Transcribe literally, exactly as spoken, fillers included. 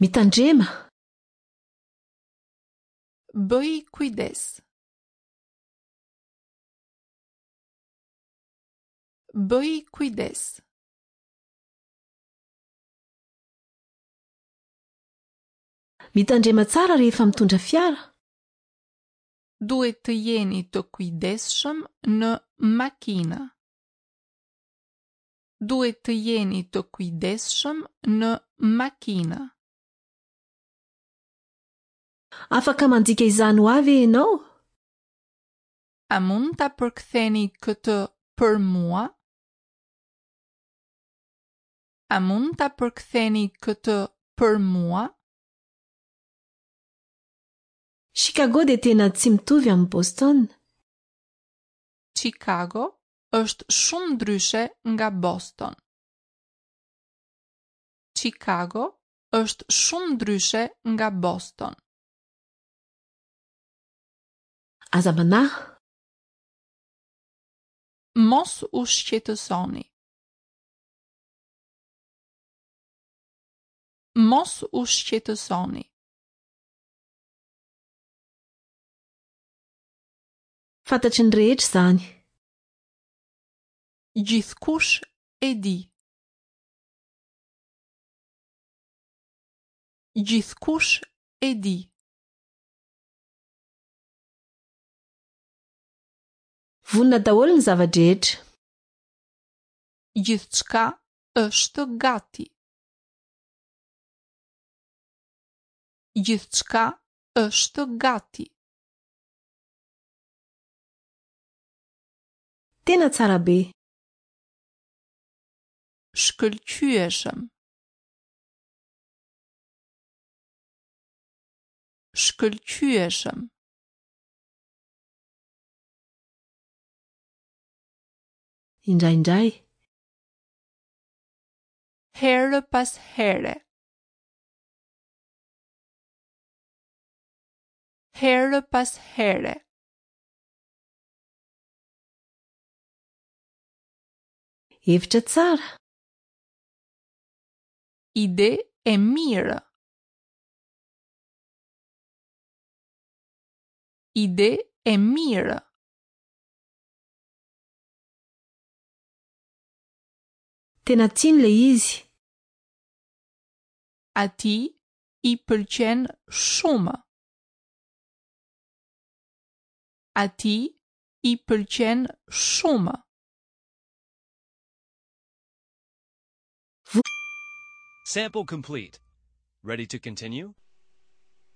Mitandrema. Bëj kujdes. Bëj kujdes. Mitandrema tsara rehefa mitondra fiara. Duhet të jeni të kujdesshëm në makina. Duhet të jeni të kujdesshëm në makina. Afaka mandika izany ho avy ianao? A mund ta përktheni këtë për mua? A mund ta përktheni këtë për mua? Chicago dia tena tsy mitovy amin'ny Boston. Chicago është shumë ndryshe nga Boston. Chicago është shumë ndryshe nga Boston. Aza manah. Mos u shqetësoni. Mos u shqetësoni. Fantatry ny rehetra izany. Gjithkush e di. Gjithkush e di. Vonona daholo ny zava-drehetra. Gjithçka është gati. Gjithçka është gati. Tena tsara be. Shkëlqyeshëm. Shkëlqyeshëm. Indraindray. Herë pas here. Herë pas here. Hevitra tsara. Ide e mirë. Ide e mirë. Tena tiany le izy. Ati i pëlqen shumë. Ati i pëlqen shumë. Sample complete. Ready to continue?